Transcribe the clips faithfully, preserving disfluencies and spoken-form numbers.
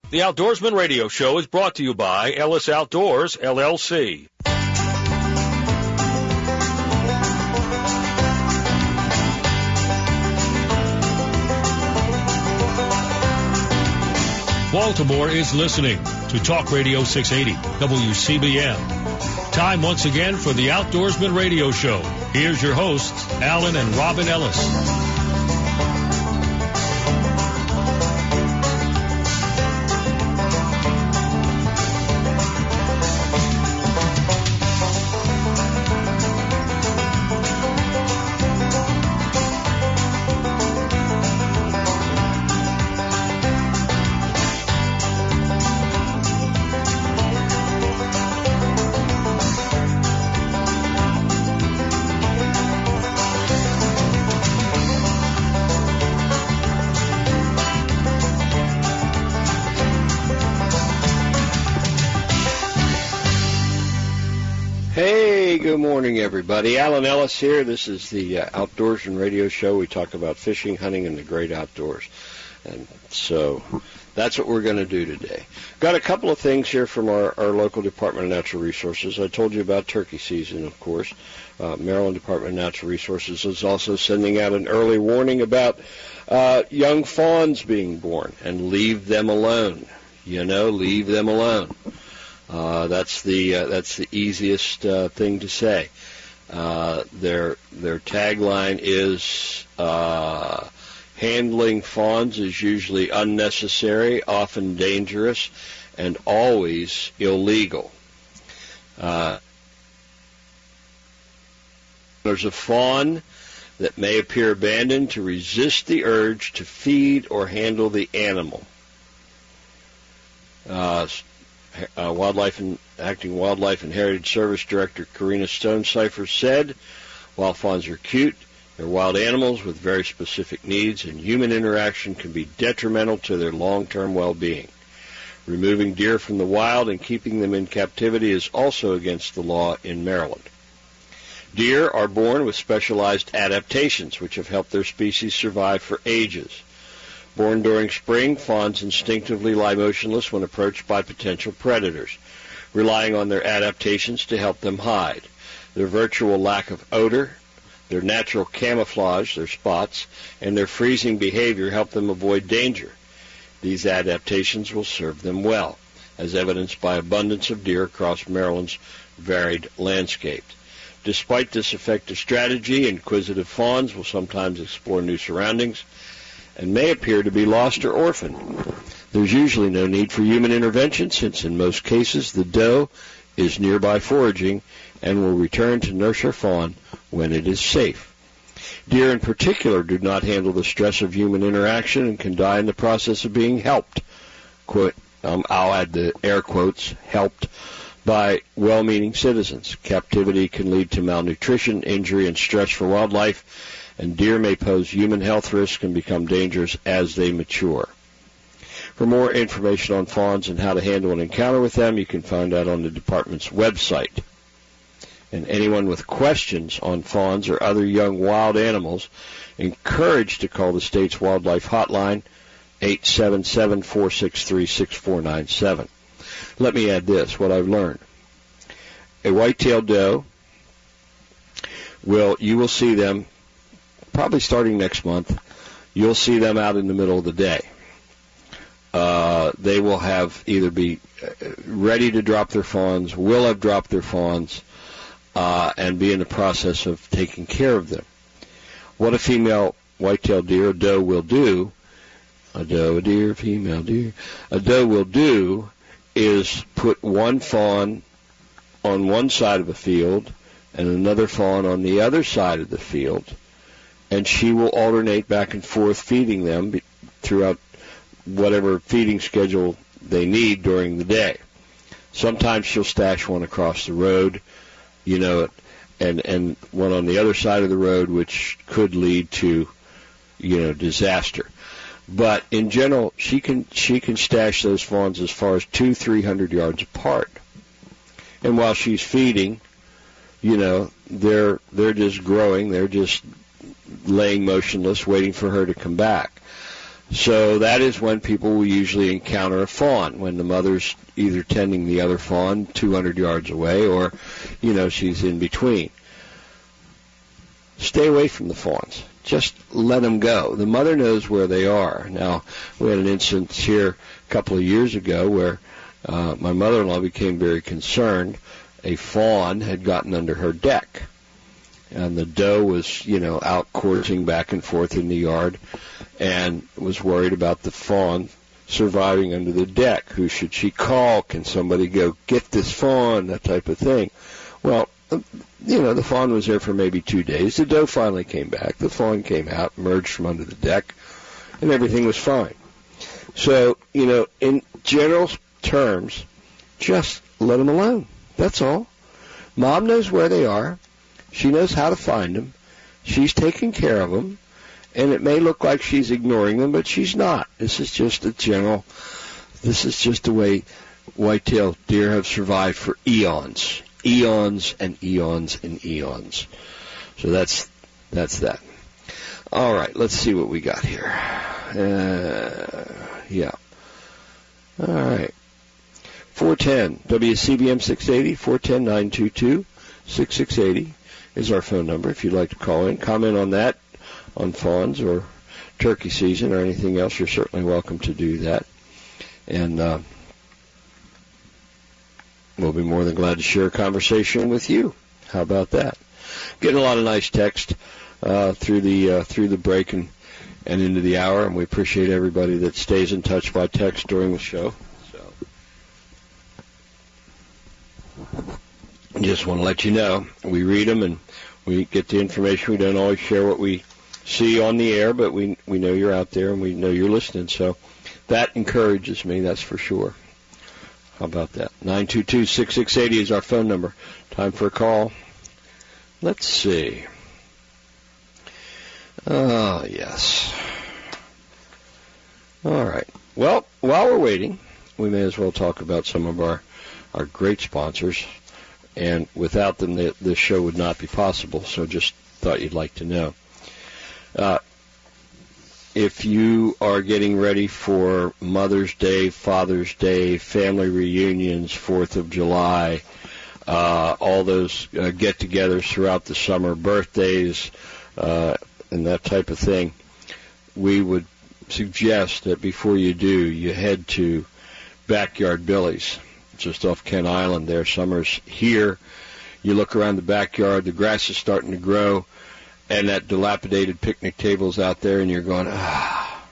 The Outdoorsman Radio Show is brought to you by Ellis Outdoors, L L C. Baltimore is listening to Talk Radio six eighty, W C B M. Time once again for the Outdoorsman Radio Show. Here's your hosts, Alan and Robin Ellis. Good morning, everybody. Alan Ellis here. This is the uh, Outdoorsman Radio Show. We talk about fishing, hunting, and the great outdoors. And so that's what we're going to do today. Got a couple of things here from our, our local Department of Natural Resources. I told you about turkey season, of course. Uh, Maryland Department of Natural Resources is also sending out an early warning about uh, young fawns being born, and leave them alone. You know, leave them alone. Uh, that's the uh, that's the easiest uh, thing to say. Uh, their their tagline is uh, handling fawns is usually unnecessary, often dangerous, and always illegal. Uh, there's a fawn that may appear abandoned to resist the urge to feed or handle the animal. Uh, Uh, Wildlife and Acting Wildlife and Heritage Service Director Karina Stonecipher said, while fawns are cute, they're wild animals with very specific needs, and human interaction can be detrimental to their long-term well-being. Removing deer from the wild and keeping them in captivity is also against the law in Maryland. Deer are born with specialized adaptations, which have helped their species survive for ages. Born during spring, fawns instinctively lie motionless when approached by potential predators, relying on their adaptations to help them hide. Their virtual lack of odor, their natural camouflage, their spots, and their freezing behavior help them avoid danger. These adaptations will serve them well, as evidenced by abundance of deer across Maryland's varied landscape. Despite this effective strategy, inquisitive fawns will sometimes explore new surroundings and may appear to be lost or orphaned. There's usually no need for human intervention, since in most cases the doe is nearby foraging and will return to nurse her fawn when it is safe. Deer in particular do not handle the stress of human interaction and can die in the process of being helped. Quote, um, I'll add the air quotes, helped by well-meaning citizens. Captivity can lead to malnutrition, injury, and stress for wildlife, and deer may pose human health risks and become dangerous as they mature. For more information on fawns and how to handle an encounter with them, you can find out on the department's website. And anyone with questions on fawns or other young wild animals, encouraged to call the state's wildlife hotline, eight seven seven, four six three, six four nine seven. Let me add this, what I've learned. A white-tailed doe, will you will see them probably starting next month. You'll see them out in the middle of the day. Uh, they will have either be ready to drop their fawns, will have dropped their fawns, uh, and be in the process of taking care of them. What a female white-tailed deer, a doe, will do, a doe, a deer, female deer, a doe will do is put one fawn on one side of a field and another fawn on the other side of the field, and she will alternate back and forth feeding them throughout whatever feeding schedule they need during the day. Sometimes she'll stash one across the road, you know, and and one on the other side of the road, which could lead to, you know, disaster. But in general, she can she can stash those fawns as far as two, three hundred yards apart. And while she's feeding, you know, they're they're just growing, they're just laying motionless, waiting for her to come back. So that is when people will usually encounter a fawn, when the mother's either tending the other fawn two hundred yards away or, you know, she's in between. Stay away from the fawns. Just let them go. The mother knows where they are. Now, we had an instance here a couple of years ago where uh, my mother-in-law became very concerned. A fawn had gotten under her deck, and the doe was, you know, out coursing back and forth in the yard and was worried about the fawn surviving under the deck. Who should she call? Can somebody go get this fawn? That type of thing. Well, you know, the fawn was there for maybe two days. The doe finally came back. The fawn came out, emerged from under the deck, and everything was fine. So, you know, in general terms, just let them alone. That's all. Mom knows where they are. She knows how to find them. She's taking care of them. And it may look like she's ignoring them, but she's not. This is just a general, this is just the way white-tailed deer have survived for eons. Eons and eons and eons. So that's that's that. All right, let's see what we got here. Uh, yeah. All right. four ten, W C B M six eighty, four one zero, nine two two, six six eight zero is our phone number if you'd like to call in. Comment on that, on fawns or turkey season or anything else. You're certainly welcome to do that. And uh, we'll be more than glad to share a conversation with you. How about that? Getting a lot of nice text uh, through the uh, through the break and, and into the hour, and we appreciate everybody that stays in touch by text during the show. Just want to let you know, we read them and we get the information. We don't always share what we see on the air, but we we know you're out there and we know you're listening. So that encourages me, that's for sure. How about that? nine two two, six six eight zero is our phone number. Time for a call. Let's see. Oh, yes. All right. Well, while we're waiting, we may as well talk about some of our, our great sponsors. And without them, the, the show would not be possible, so just thought you'd like to know. Uh, if you are getting ready for Mother's Day, Father's Day, family reunions, fourth of July, uh, all those uh, get-togethers throughout the summer, birthdays, uh, and that type of thing, we would suggest that before you do, you head to Backyard Billy's, just off Kent Island there. Summer's here. You look around the backyard, the grass is starting to grow, and that dilapidated picnic table's out there, and you're going, ah,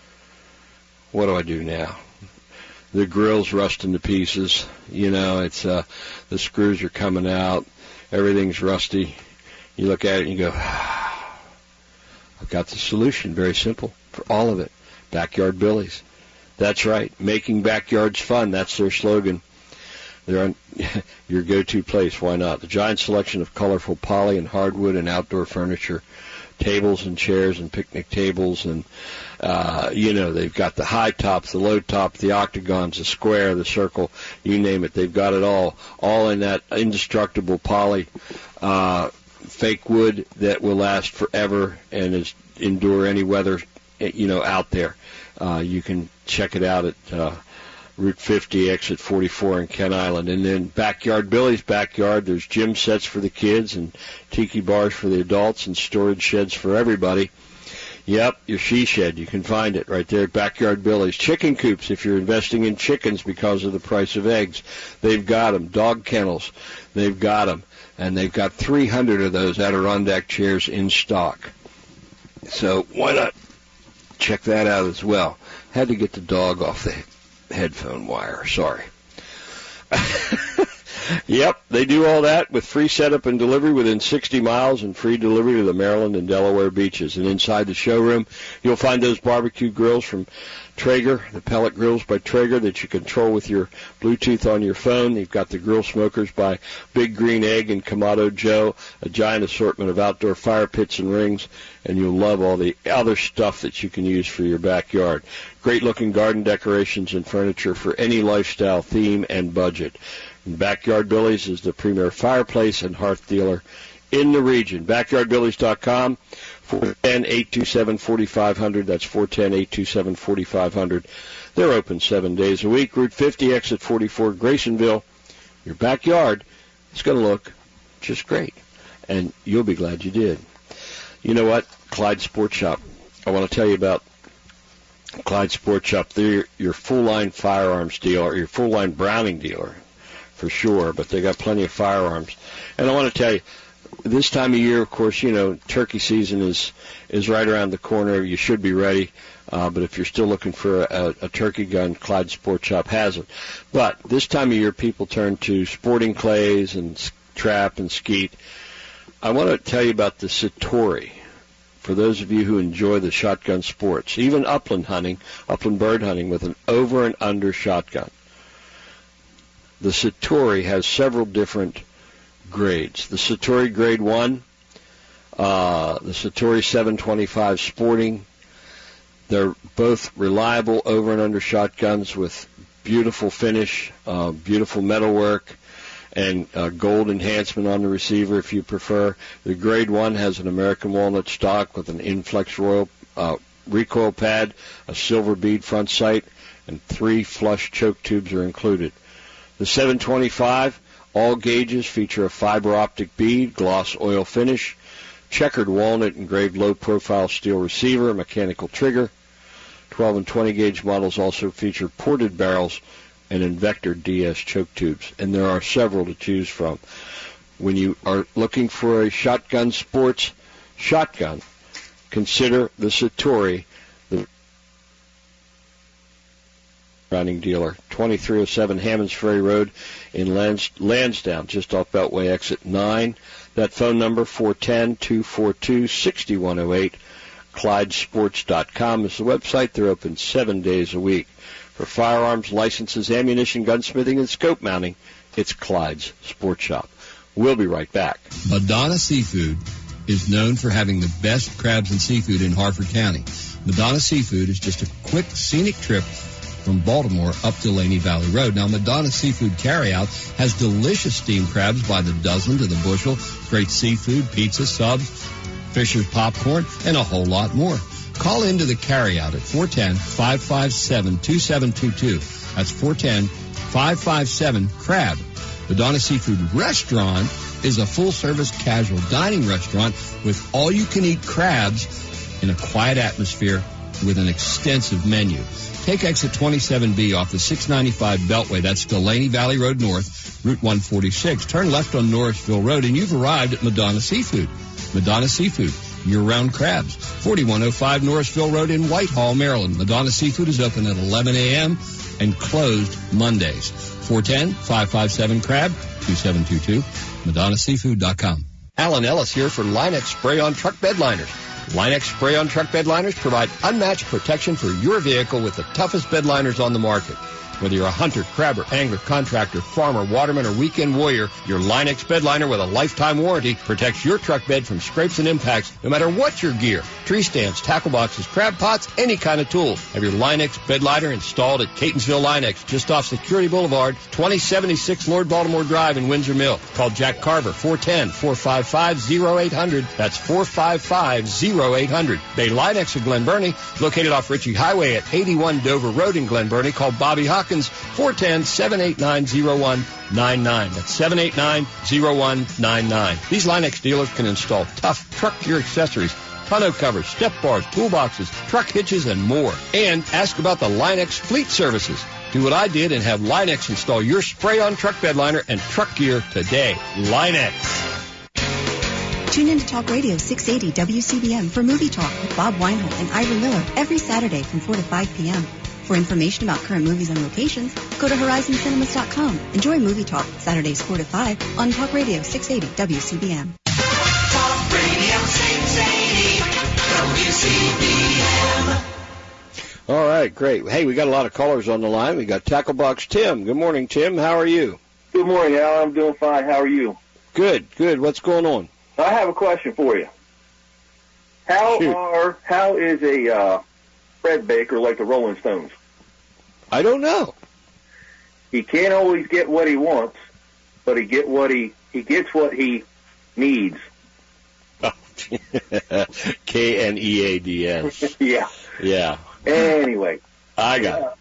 what do I do now? The grill's rusting to pieces. You know, it's uh, the screws are coming out. Everything's rusty. You look at it and you go, ah, I've got the solution. Very simple for all of it. Backyard Billy's. That's right. Making backyards fun. That's their slogan. They're on your go-to place. Why not? The giant selection of colorful poly and hardwood and outdoor furniture, tables and chairs and picnic tables, and uh, you know, they've got the high tops, the low top, the octagons, the square, the circle, you name it. They've got it all, all in that indestructible poly, uh, fake wood that will last forever and is endure any weather, you know, out there. Uh, you can check it out at uh, Route fifty, exit forty-four in Kent Island. And then Backyard Billy's backyard, there's gym sets for the kids and tiki bars for the adults and storage sheds for everybody. Yep, your she shed, you can find it right there at Backyard Billy's. Chicken coops, if you're investing in chickens because of the price of eggs, they've got them. Dog kennels, they've got them. And they've got three hundred of those Adirondack chairs in stock. So why not check that out as well? Had to get the dog off the headphone wire. Sorry. Yep, they do all that with free setup and delivery within sixty miles and free delivery to the Maryland and Delaware beaches. And inside the showroom, you'll find those barbecue grills from Traeger, the pellet grills by Traeger that you control with your Bluetooth on your phone. You've got the grill smokers by Big Green Egg and Kamado Joe, a giant assortment of outdoor fire pits and rings, and you'll love all the other stuff that you can use for your backyard. Great-looking garden decorations and furniture for any lifestyle, theme, and budget. And Backyard Billy's is the premier fireplace and hearth dealer in the region. backyard billies dot com. four one zero, eight two seven, four five zero zero. That's four one zero, eight two seven, four five zero zero. They're open seven days a week. Route fifty, exit forty-four, Graysonville. Your backyard is going to look just great, and you'll be glad you did. You know what? Clyde Sports Shop. I want to tell you about Clyde Sports Shop. They're your full-line firearms dealer, your full-line Browning dealer, for sure, but they got plenty of firearms. And I want to tell you, this time of year, of course, you know, turkey season is is right around the corner. You should be ready. Uh, but if you're still looking for a, a turkey gun, Clyde Sports Shop has it. But this time of year, people turn to sporting clays and trap and skeet. I want to tell you about the Satori. For those of you who enjoy the shotgun sports, even upland hunting, upland bird hunting with an over and under shotgun. The Satori has several different grades. The Satori Grade one, uh, the Satori seven twenty-five Sporting. They're both reliable over and under shotguns with beautiful finish, uh, beautiful metalwork, and uh, gold enhancement on the receiver if you prefer. The Grade one has an American walnut stock with an Inflex Royal uh, recoil pad, a silver bead front sight, and three flush choke tubes are included. The seven twenty-five, all gauges feature a fiber optic bead, gloss oil finish, checkered walnut engraved low-profile steel receiver, mechanical trigger. twelve and twenty gauge models also feature ported barrels and Invector D S choke tubes, and there are several to choose from. When you are looking for a shotgun sports shotgun, consider the Satori, the Browning dealer, twenty-three oh seven Hammonds Ferry Road in Lans- Lansdowne, just off Beltway exit nine. That phone number, four one zero, two four two, six one zero eight. Clyde Sports dot com is the website. They're open seven days a week. For firearms, licenses, ammunition, gunsmithing, and scope mounting, it's Clyde's Sports Shop. We'll be right back. Madonna Seafood is known for having the best crabs and seafood in Harford County. Madonna Seafood is just a quick, scenic trip from Baltimore up Delaney Valley Road. Now, Madonna Seafood Carryout has delicious steamed crabs by the dozen to the bushel, great seafood, pizza, subs, Fisher's popcorn, and a whole lot more. Call into the carryout at four one zero, five five seven, two seven two two. That's four one zero, five five seven, CRAB. Madonna Seafood Restaurant is a full-service casual dining restaurant with all-you-can-eat crabs in a quiet atmosphere with an extensive menu. Take exit twenty-seven B off the six ninety-five Beltway. That's Delaney Valley Road North, Route one forty-six. Turn left on Norrisville Road, and you've arrived at Madonna Seafood. Madonna Seafood, year-round crabs. forty-one oh five Norrisville Road in Whitehall, Maryland. Madonna Seafood is open at eleven a.m. and closed Mondays. four one zero, five five seven, CRAB, two seven two two, Madonna Seafood dot com. Alan Ellis here for Line-X Spray-On Truck Bed Liners. Line-X Spray-On Truck Bed Liners provide unmatched protection for your vehicle with the toughest bed liners on the market. Whether you're a hunter, crabber, angler, contractor, farmer, waterman, or weekend warrior, your Line-X bed liner with a lifetime warranty protects your truck bed from scrapes and impacts no matter what your gear. Tree stands, tackle boxes, crab pots, any kind of tools. Have your Line-X bed liner installed at Catonsville Line-X, just off Security Boulevard, twenty seventy-six Lord Baltimore Drive in Windsor Mill. Call Jack Carver, four one zero, four five five, zero eight hundred. That's four five five, zero eight hundred. Bay Line-X of Glen Burnie, located off Ritchie Highway at eighty-one Dover Road in Glen Burnie. Call Bobby Hawkins, four one zero, seven eight nine, zero one nine nine. That's seven eight nine, zero one nine nine. These Line-X dealers can install tough truck gear accessories, tonneau covers, step bars, toolboxes, truck hitches, and more. And ask about the Line-X fleet services. Do what I did and have Line-X install your spray-on truck bed liner and truck gear today. Line-X. Tune in to Talk Radio six eighty W C B M for Movie Talk with Bob Weinholt and Ira Miller every Saturday from four to five p.m. For information about current movies and locations, go to horizon cinemas dot com. Enjoy Movie Talk Saturdays four to five on Talk Radio six eighty W C B M. Talk Radio six eighty W C B M. All right, great. Hey, we got a lot of callers on the line. We got Tackle Box Tim. Good morning, Tim. How are you? Good morning, Al. I'm doing fine. How are you? Good, good. What's going on? I have a question for you. How Shoot. are how is a uh, Fred Baker like the Rolling Stones? I don't know. He can't always get what he wants, but he get what he he gets what he needs. K N E A D S. Yeah. Yeah. Anyway. I got it.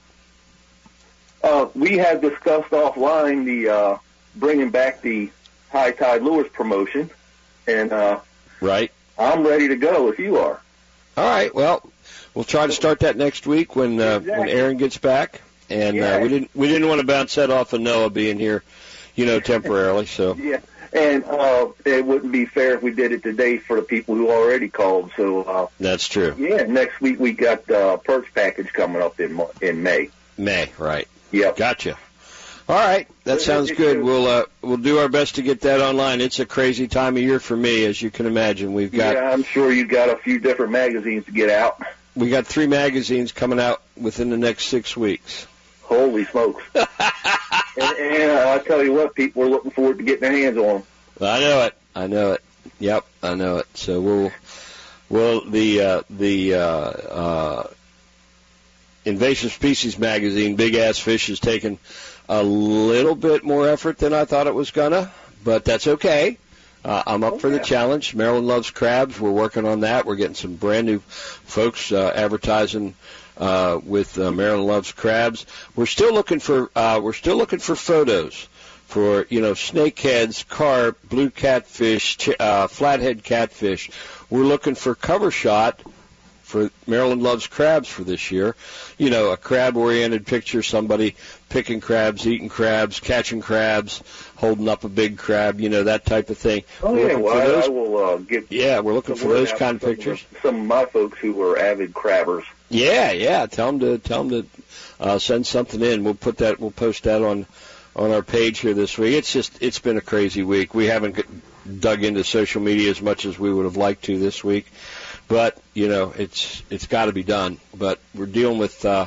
Uh, we had discussed offline the uh, bringing back the High Tide Lures promotion, and uh, right. I'm ready to go if you are. All right. Well, we'll try to start that next week when uh, exactly. when Aaron gets back, and yeah. uh, we didn't we didn't want to bounce that off of Noah being here, you know, temporarily. So yeah, and uh, it wouldn't be fair if we did it today for the people who already called. So uh, that's true. Yeah, next week we got uh, perch package coming up in in May. May, right? Yep. Gotcha. All right, that sounds good. We'll uh, we'll do our best to get that online. It's a crazy time of year for me, as you can imagine. We've got yeah, I'm sure you got a few different magazines to get out. We got three magazines coming out within the next six weeks. Holy smokes! and and uh, I tell you what, people are looking forward to getting their hands on them. I know it. I know it. Yep, I know it. So we'll well the uh, the uh, uh, Invasive Species magazine, Big Ass Fish, has taken a little bit more effort than I thought it was gonna, but that's okay. Uh, I'm up oh, for the yeah. challenge. Maryland Loves Crabs. We're working on that. We're getting some brand new folks uh, advertising uh, with uh, Maryland Loves Crabs. We're still looking for uh, we're still looking for photos for you know snakeheads, carp, blue catfish, ch- uh, flathead catfish. We're looking for cover shot for Maryland Loves Crabs for this year. You know, a crab-oriented picture, somebody picking crabs, eating crabs, catching crabs, holding up a big crab, you know, that type of thing. Oh, we're yeah, well, I, those, I will uh, get... Yeah, we're looking for those kind of pictures. Of some of my folks who are avid crabbers. Yeah, yeah, tell them to, tell them to uh, send something in. We'll put that, we'll post that on, on our page here this week. It's just, it's been a crazy week. We haven't dug into social media as much as we would have liked to this week. But, you know, it's it's got to be done. But we're dealing with, uh,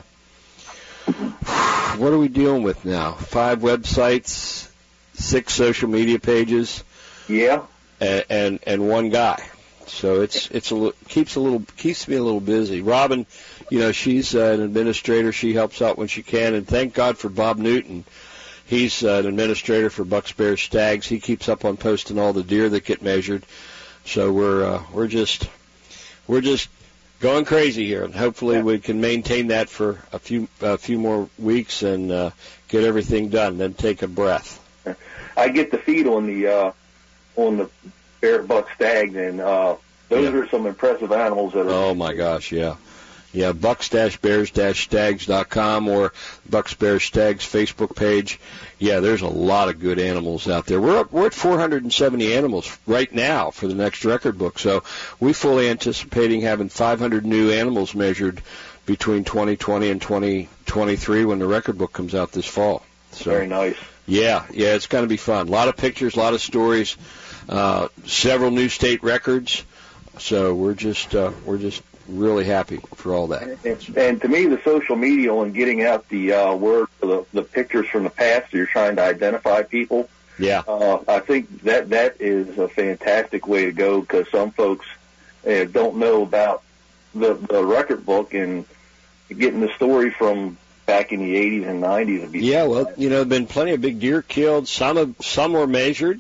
what are we dealing with now? Five websites, six social media pages. Yeah. And and, and one guy. So it's it's a keeps a little keeps me a little busy. Robin, you know, she's uh, an administrator. She helps out when she can. And thank God for Bob Newton. He's uh, an administrator for Bucks, Bears, Stags. He keeps up on posting all the deer that get measured. So we're uh, we're just. We're just going crazy here, and hopefully yeah. we can maintain that for a few a few more weeks and uh, get everything done. Then take a breath. I get the feed on the uh, on the bear, buck, stag, and uh, those yeah. are some impressive animals. That are. Oh my gosh, yeah, yeah. Bucks Bears Stags dot com or Bucks Bears Stags Facebook page. Yeah, there's a lot of good animals out there. We're up, we're at four hundred seventy animals right now for the next record book. So we fully anticipating having five hundred new animals measured between twenty twenty and twenty twenty-three when the record book comes out this fall. So, very nice. Yeah, yeah, it's going to be fun. A lot of pictures, a lot of stories, uh, several new state records. So we're just uh, we're just really happy for all that. And, and to me, the social media and getting out the uh, word, the, the pictures from the past, you're trying to identify people. Yeah. Uh, I think that that is a fantastic way to go because some folks uh, don't know about the, the record book and getting the story from back in the eighties and nineties. Would be yeah, well, you know, there have been plenty of big deer killed. Some of, some were measured,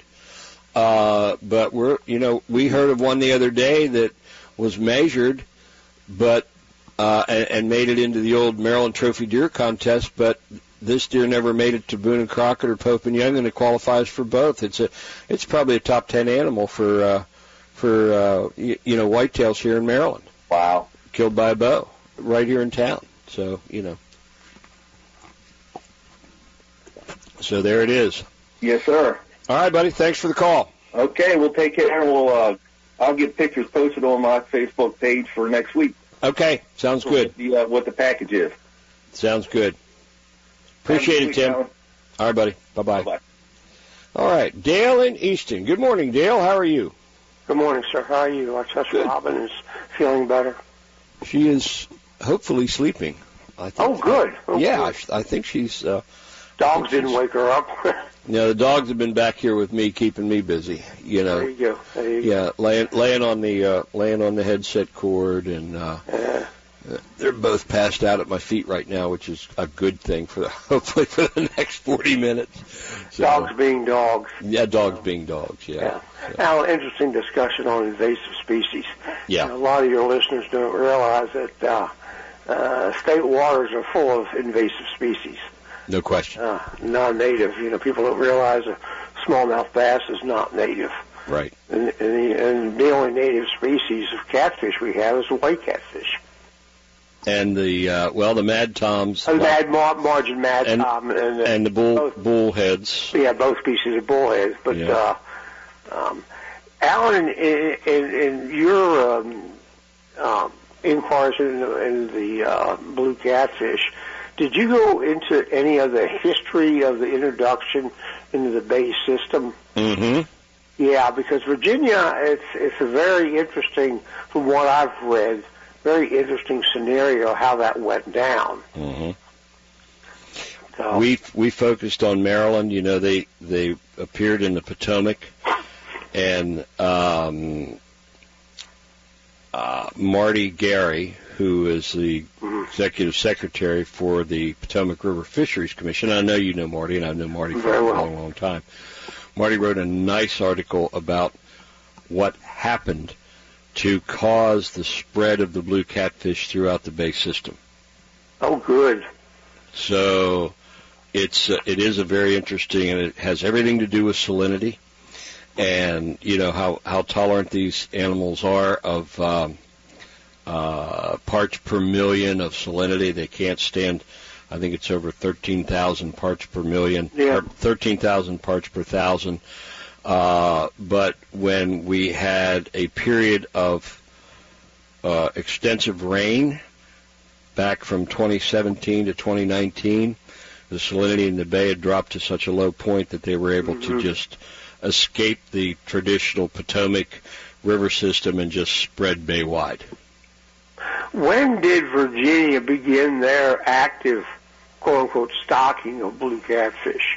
uh, but we're, you know, we heard of one the other day that was measured, but uh, and, and made it into the old Maryland Trophy Deer Contest, but this deer never made it to Boone and Crockett or Pope and Young, and it qualifies for both. It's a, it's probably a top ten animal for, uh, for uh, you, you know, whitetails here in Maryland. Wow. Killed by a bow right here in town. So, you know. So there it is. Yes, sir. All right, buddy. Thanks for the call. Okay, we'll take care, and we'll uh, I'll get pictures posted on my Facebook page for next week. Okay, sounds good. What the, uh, what the package is. Sounds good. Appreciate it, Tim. Alan. All right, buddy. Bye-bye. Bye-bye. All right, Dale in Easton. Good morning, Dale. How are you? Good morning, sir. How are you? I trust good. Robin is feeling better. She is hopefully sleeping. I think. Oh, good. Oh, yeah, good. I, I think she's... Uh, Dogs didn't wake her up. You know, the dogs have been back here with me, keeping me busy. You know. There you go. There you yeah, go. laying laying on the uh, laying on the headset cord and uh, yeah. They're both passed out at my feet right now, which is a good thing for the, hopefully for the next forty minutes. So, dogs being dogs. Yeah, dogs being dogs, yeah. Yeah. yeah. Now, interesting discussion on invasive species. Yeah. And a lot of your listeners don't realize that uh, uh, state waters are full of invasive species. No question. Uh, non-native. You know, people don't realize a smallmouth bass is not native. Right. And, and, the, and the only native species of catfish we have is the white catfish. And the, uh, well, the Mad Toms. The mad mar- margin Mad and, Tom. And, the, and the bull, both, bullheads. Yeah, both species of bullheads. But, yeah. uh, um, Alan, in, in, in your um, um, inquiries in the, in the uh, blue catfish, did you go into any of the history of the introduction into the Bay system? Mm-hmm. Yeah, because Virginia, it's it's a very interesting, from what I've read, very interesting scenario how that went down. Mm-hmm. So, we we focused on Maryland. You know, they they appeared in the Potomac, and um, uh, Marty Gary, who is the mm-hmm. executive secretary for the Potomac River Fisheries Commission. I know you know Marty, and I've known Marty for Very a well. long, long time. Marty wrote a nice article about what happened to cause the spread of the blue catfish throughout the Bay system. Oh, good. So it's uh, it is a very interesting, and it has everything to do with salinity, and you know how how tolerant these animals are of um, uh, parts per million of salinity. They can't stand. I think it's over thirteen thousand parts per million, yeah. or thirteen thousand parts per thousand. Uh, but when we had a period of uh, extensive rain back from twenty seventeen to twenty nineteen, the salinity in the bay had dropped to such a low point that they were able mm-hmm. to just escape the traditional Potomac River system and just spread bay-wide. When did Virginia begin their active, quote-unquote, stocking of blue catfish?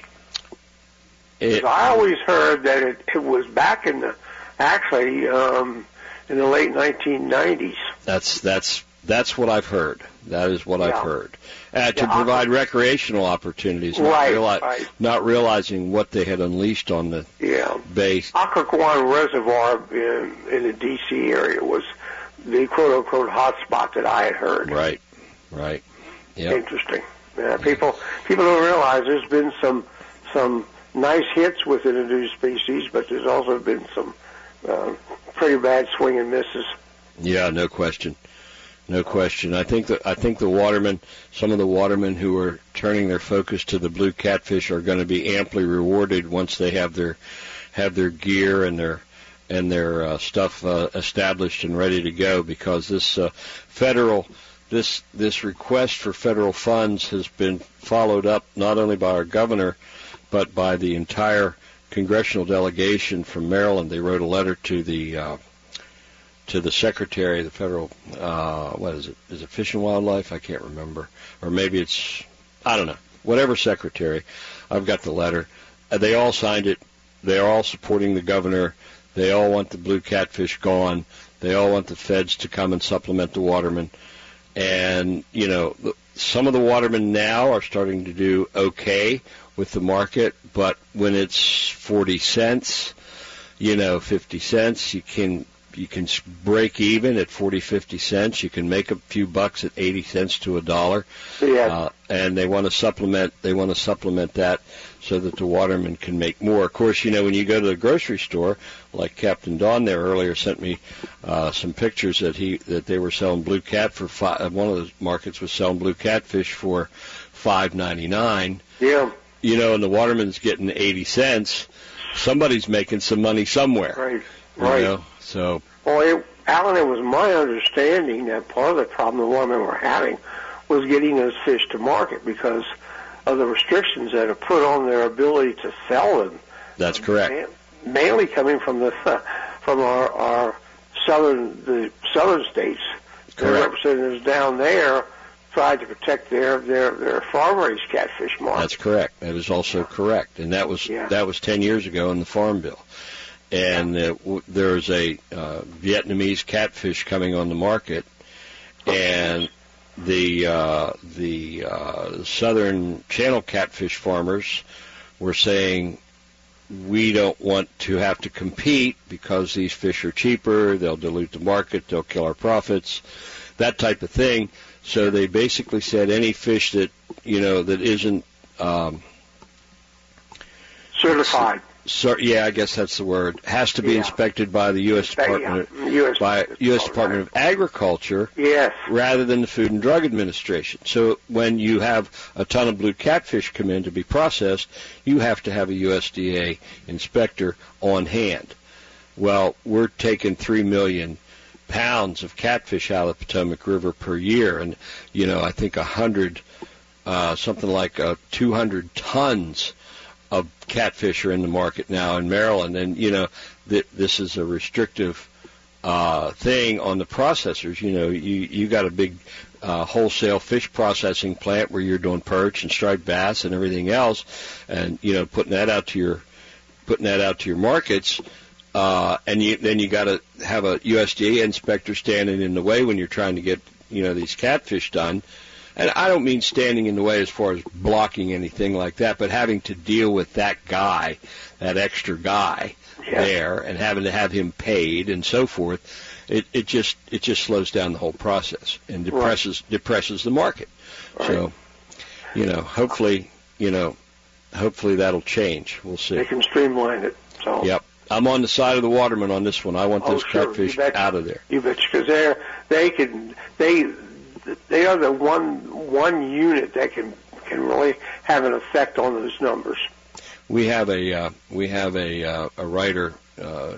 It, I always heard that it, it was back in the, actually, um, in the late nineteen nineties. That's that's that's what I've heard. That is what yeah. I've heard. Uh, to yeah, provide I, recreational opportunities, not, right, reali- right. not realizing what they had unleashed on the yeah. bay. Occoquan Reservoir in, in the D C area was the quote-unquote hot spot that I had heard. Right, right. Yep. Interesting. Yeah, people people don't realize there's been some some nice hits with introduced species, but there's also been some uh, pretty bad swing and misses. Yeah, no question, no question. I think that I think the watermen, some of the watermen who are turning their focus to the blue catfish, are going to be amply rewarded once they have their have their gear and their and their uh, stuff uh, established and ready to go. Because this uh, federal this this request for federal funds has been followed up not only by our governor, but by the entire congressional delegation from Maryland. They wrote a letter to the uh, to the secretary of the federal, uh, what is it? Is it Fish and Wildlife? I can't remember. Or maybe it's, I don't know. Whatever secretary. I've got the letter. Uh, they all signed it. They are all supporting the governor. They all want the blue catfish gone. They all want the feds to come and supplement the watermen. And, you know, some of the watermen now are starting to do okay with the market, but when it's forty cents, you know, fifty cents, you can you can break even at forty, fifty cents. You can make a few bucks at eighty cents to a dollar. Yeah. Uh, and they want to supplement they want to supplement that so that the watermen can make more. Of course, you know, when you go to the grocery store, like Captain Don there earlier sent me uh, some pictures that he that they were selling blue cat for five, one of the markets was selling blue catfish for five ninety-nine. Yeah. You know, and the waterman's getting eighty cents. Somebody's making some money somewhere. Right, you right. know? So, well, it, Alan, it was my understanding that part of the problem the watermen were having was getting those fish to market because of the restrictions that are put on their ability to sell them. That's correct. Mainly coming from the from our, our southern the southern states. Correct. The representatives down there tried to protect their their their farm-raised catfish market. That's correct. That is also correct, and that was yeah. that was ten years ago in the Farm Bill. And uh, w- there is a uh, Vietnamese catfish coming on the market, and the uh, the uh, southern channel catfish farmers were saying, we don't want to have to compete because these fish are cheaper, they'll dilute the market, they'll kill our profits, that type of thing. So they basically said any fish that, you know, that isn't um, certified. So, yeah, I guess that's the word. Has to be Yeah. inspected by the U S Department Yeah, U S by U S Department of Agriculture, Yes. rather than the Food and Drug Administration. So when you have a ton of blue catfish come in to be processed, you have to have a U S D A inspector on hand. Well, we're taking three million pounds of catfish out of the Potomac River per year, and you know, I think a hundred, uh, something like uh, two hundred tons of catfish are in the market now in Maryland, and you know, th- this is a restrictive uh, thing on the processors. You know, you you got a big uh, wholesale fish processing plant where you're doing perch and striped bass and everything else, and you know, putting that out to your putting that out to your markets. Uh, and you, then you got to have a U S D A inspector standing in the way when you're trying to get, you know, these catfish done. And I don't mean standing in the way as far as blocking anything like that, but having to deal with that guy, that extra guy Yeah. there, and having to have him paid and so forth. It, it just it just slows down the whole process and depresses depresses the market. Right. So, you know, hopefully, you know, hopefully that'll change. We'll see. They can streamline it. So. Yep. I'm on the side of the waterman on this one. I want Oh, those sure. catfish You betcha. out of there. You bet, because they're they can they they are the one one unit that can can really have an effect on those numbers. We have a uh, we have a uh, a writer, uh,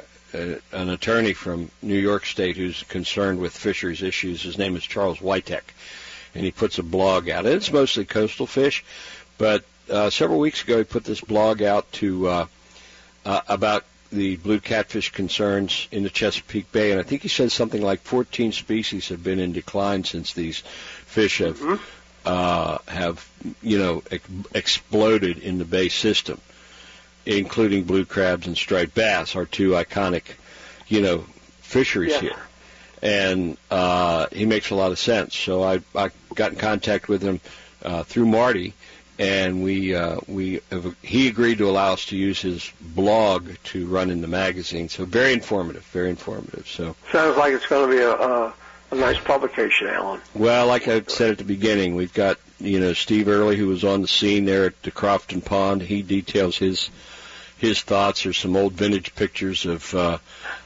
a, an attorney from New York State who's concerned with fisheries issues. His name is Charles Witek, and he puts a blog out. It's mostly coastal fish, but uh, several weeks ago he put this blog out to. Uh, Uh, about the blue catfish concerns in the Chesapeake Bay, and I think he said something like fourteen species have been in decline since these fish have, Mm-hmm. uh, have you know, ex- exploded in the bay system, including blue crabs and striped bass, our two iconic, you know, fisheries Yes. here. And uh, he makes a lot of sense. So I, I got in contact with him uh, through Marty. And we uh, we have, he agreed to allow us to use his blog to run in the magazine. So very informative, very informative. So Sounds like it's going to be a, a, a nice publication, Alan. well, like I said at the beginning, we've got you know Steve Early, who was on the scene there at the Crofton Pond. He details his his thoughts. There's some old vintage pictures of uh,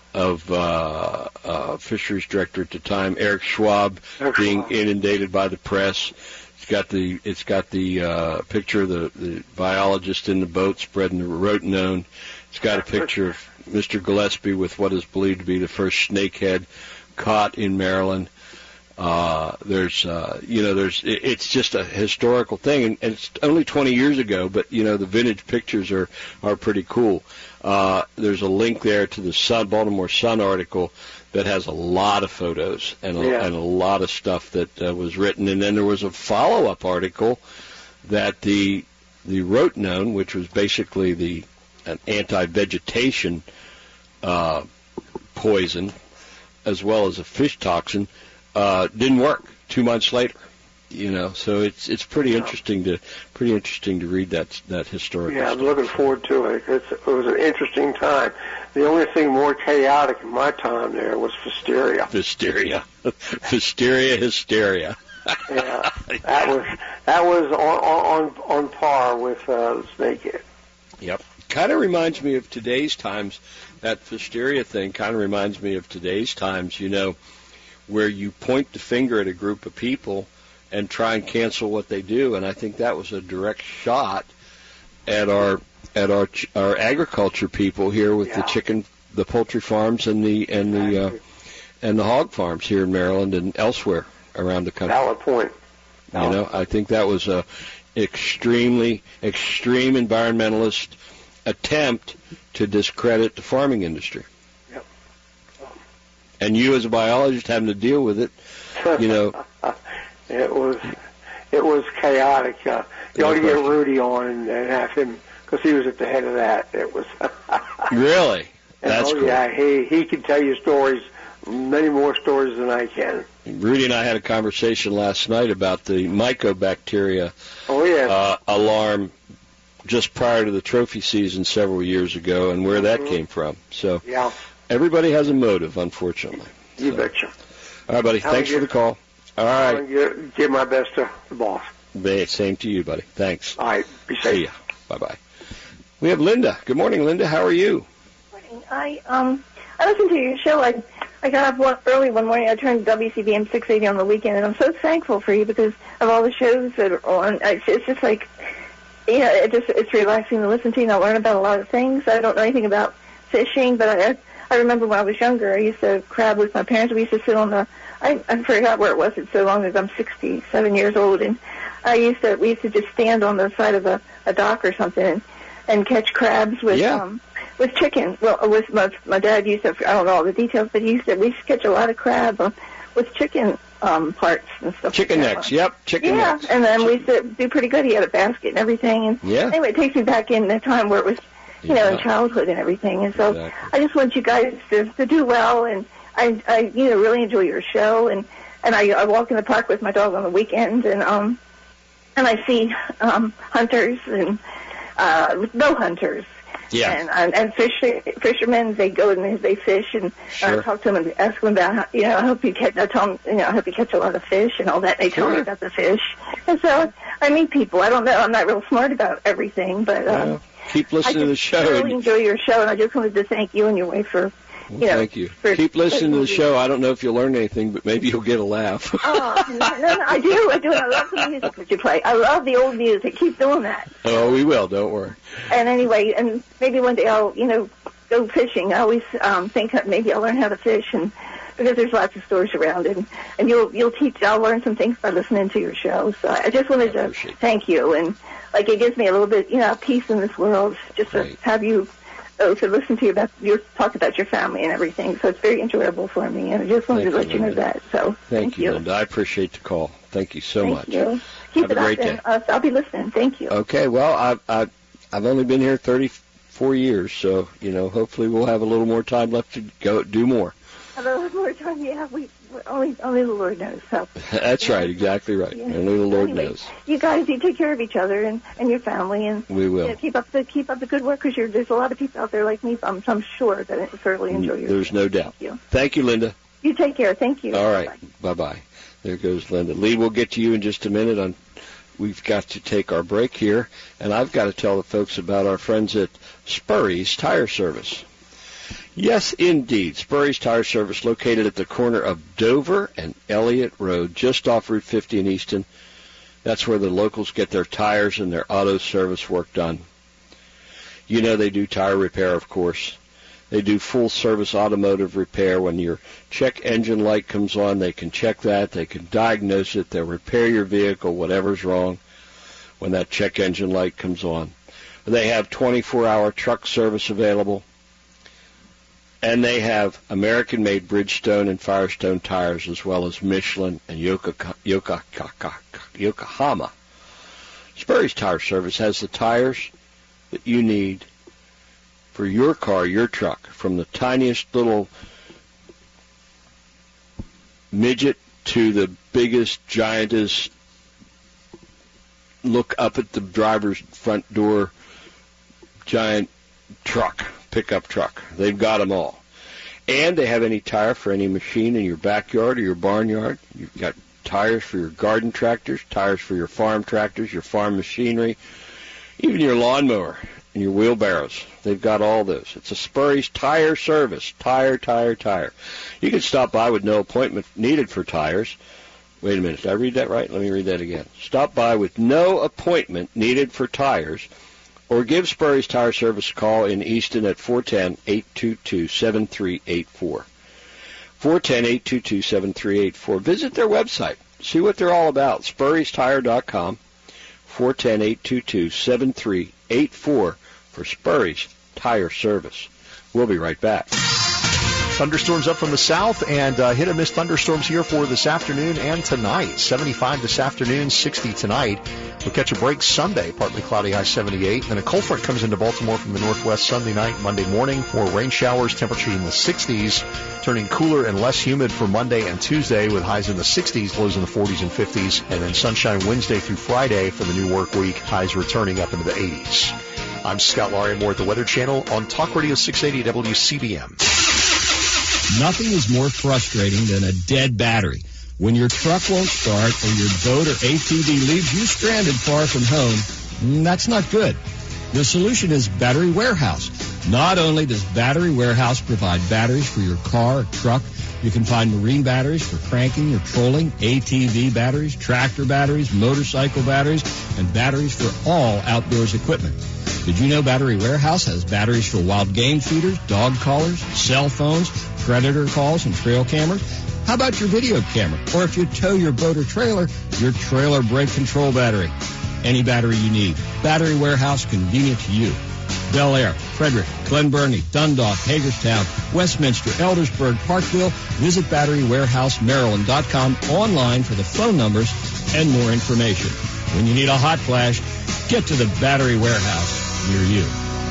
of uh, uh, fisheries director at the time, Eric Schwab, Eric being Schwab. inundated by the press. It's got the it's got the uh, picture of the, the biologist in the boat spreading the rotenone. It's got a picture of Mister Gillespie with what is believed to be the first snakehead caught in Maryland. Uh, there's uh, you know there's it, it's just a historical thing, and, and it's only twenty years ago, but you know the vintage pictures are are pretty cool. Uh, there's a link there to the Sun Baltimore Sun article that has a lot of photos and a, Yeah. and a lot of stuff that uh, was written. And then there was a follow-up article that the the rotenone, which was basically the an anti-vegetation uh, poison, as well as a fish toxin, uh, didn't work two months later. You know, so it's it's pretty interesting to pretty interesting to read that that historical. Yeah, I'm stuff. looking forward to it. It's, it was an interesting time. The only thing more chaotic in my time there was Fisteria. Hysteria, Fisteria, hysteria. Yeah, that was that was on on on par with uh, the snakehead. Yep. Kind of reminds me of today's times. That Fisteria thing kind of reminds me of today's times, you know, where you point the finger at a group of people and try and cancel what they do. And I think that was a direct shot at our at our ch- our agriculture people here with the Yeah. chicken, the poultry farms, and the and the uh, and the hog farms here in Maryland and elsewhere around the country. Valid point. You know, I think that was a extremely extreme environmentalist attempt to discredit the farming industry. Yep. And you, as a biologist, having to deal with it, you know. It was it was chaotic. Uh, you No ought to get question. Rudy on and, and have him, because he was at the head of that. It was Really? And, That's oh, cool. yeah, he he can tell you stories many more stories than I can. Rudy and I had a conversation last night about the mycobacteria Oh, yeah. uh, alarm just prior to the trophy season several years ago and where that Mhm. came from. So Yeah, everybody has a motive, unfortunately. you So. betcha. All right, buddy. I'll Thanks for give- the call. All I'll right. give, give my best to the boss. Hey, same to you, buddy. Thanks. All right, be safe. See ya. Bye-bye. We have Linda. Good morning, Linda. How are you? I um I listened to your show. I I got up one, early one morning. I turned W C B M six eighty on the weekend, and I'm so thankful for you because of all the shows that are on. It's, it's just like, you know, it just it's relaxing to listen to. You know, I learn about a lot of things. I don't know anything about fishing, but I I remember when I was younger, I used to crab with my parents. We used to sit on the I I forgot where it was. It's so long ago. I'm sixty-seven years old, and I used to we used to just stand on the side of a, a dock or something and, and catch crabs with Yeah. um. With chicken, well, with my my dad used to. I don't know all the details, but he used to. We used to catch a lot of crab uh, with chicken um, parts and stuff. Chicken like that. necks. Yep, chicken Yeah, necks. and then we used to do pretty good. He had a basket and everything. And Yeah. anyway, it takes me back in the time where it was, you know, in Yeah. childhood and everything. And so Exactly. I just want you guys to, to do well. And I, I, you know, really enjoy your show. And and I, I walk in the park with my dog on the weekend, and um, and I see um hunters and uh, no hunters. Yeah. And, and and fish, fishermen, they go and they, they fish, and Sure. I talk to them and ask them about, how, you know, I hope you catch, I tell them, you know, I hope you catch a lot of fish and all that. They tell me Sure. about the fish, and so I meet people. I don't know, I'm not real smart about everything, but um, Well, keep listening I to the just show. really and- enjoy your show, and I just wanted to thank you and your wife for, Well, you know, thank you. for- Keep listening to the for- show. I don't know if you'll learn anything, but maybe you'll get a laugh. Oh, no, no, no, I do, I do. I love the music that you play. I love the old music. Keep doing that. Oh, we will. Don't worry. And anyway, and maybe one day I'll, you know, go fishing. I always um, think that maybe I'll learn how to fish, and because there's lots of stories around it, and, and you'll you'll teach. I'll learn some things by listening to your show. So I just wanted I to appreciate thank you, and like it gives me a little bit, you know, peace in this world just Great. to have you. Oh, to listen to you about your talk about your family and everything. So it's very enjoyable for me, and I just wanted Thank to let you, you know Linda. that. So Thank, you, Linda. I appreciate the call. Thank you so thank much. you. Keep Have a it up, great and day. uh, I'll be listening. Thank you. Okay. Well, I've I've, I've only been here thirty-four years, so you know, hopefully we'll have a little more time left to go do more. A little more time, yeah. We only only the Lord knows. So. That's right. Exactly right. Yeah. Only the Lord Anyway, knows. You guys, you take care of each other and, and your family, and We will. you know, keep up the keep up the good work, because there's a lot of people out there like me. I'm, I'm sure that certainly enjoy your. There's no doubt. Thank you. Thank you, Linda. You take care. Thank you. All right. Bye. Bye-bye. There goes Linda. Lee, we'll get to you in just a minute. On, we've got to take our break here, and I've got to tell the folks about our friends at Spurry's Tire Service. Yes, indeed. Spurry's Tire Service, located at the corner of Dover and Elliott Road, just off Route fifty in Easton. That's where the locals get their tires and their auto service work done. You know they do tire repair, of course. They do full-service automotive repair. When your check engine light comes on, they can check that. They can diagnose it. They'll repair your vehicle, whatever's wrong, when that check engine light comes on. They have twenty-four hour truck service available. And they have American-made Bridgestone and Firestone tires, as well as Michelin and Yoka, Yoka, Yokohama. Spurry's Tire Service has the tires that you need for your car, your truck, from the tiniest little midget to the biggest, giantest, look up at the driver's front door, giant truck, pickup truck. They've got them all. And they have any tire for any machine in your backyard or your barnyard. You've got tires for your garden tractors, tires for your farm tractors, your farm machinery, even your lawnmower and your wheelbarrows. They've got all those. It's a Spurry's Tire Service. Tire, tire, tire. You can stop by with no appointment needed for tires. Wait a minute. Did I read that right? Let me read that again. Stop by with no appointment needed for tires, or give Spurry's Tire Service a call in Easton at four one zero, eight two two, seven three eight four. four one zero, eight two two, seven three eight four. Visit their website. See what they're all about. Spurrys Tire dot com. four one zero, eight two two, seven three eight four for Spurry's Tire Service. We'll be right back. Thunderstorms up from the south, and uh, hit and miss thunderstorms here for this afternoon and tonight. seventy-five this afternoon, sixty tonight. We'll catch a break Sunday, partly cloudy, high seventy-eight. Then a cold front comes into Baltimore from the northwest Sunday night, Monday morning. More rain showers, temperature in the sixties, turning cooler and less humid for Monday and Tuesday with highs in the sixties, lows in the forties and fifties. And then sunshine Wednesday through Friday for the new work week, highs returning up into the eighties. I'm Scott Laurie, more at the Weather Channel on Talk Radio six eighty W C B M. Nothing is more frustrating than a dead battery. When your truck won't start or your boat or A T V leaves you stranded far from home, that's not good. The solution is Battery Warehouse. Not only does Battery Warehouse provide batteries for your car or truck, you can find marine batteries for cranking or trolling, A T V batteries, tractor batteries, motorcycle batteries, and batteries for all outdoors equipment. Did you know Battery Warehouse has batteries for wild game feeders, dog collars, cell phones, predator calls, and trail cameras? How about your video camera? Or if you tow your boat or trailer, your trailer brake control battery. Any battery you need. Battery Warehouse, convenient to you. Bel Air, Frederick, Glen Burnie, Dundalk, Hagerstown, Westminster, Eldersburg, Parkville. Visit battery warehouse maryland dot com online for the phone numbers and more information. When you need a hot flash, get to the Battery Warehouse near you.